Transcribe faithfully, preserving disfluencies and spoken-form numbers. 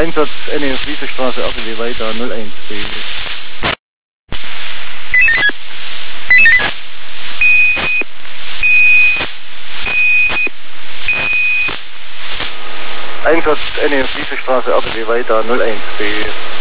Einsatz N E F Wiesestraße, A B W weiter null eins B. Einsatz N E F Wiesestraße, A B W weiter null eins B.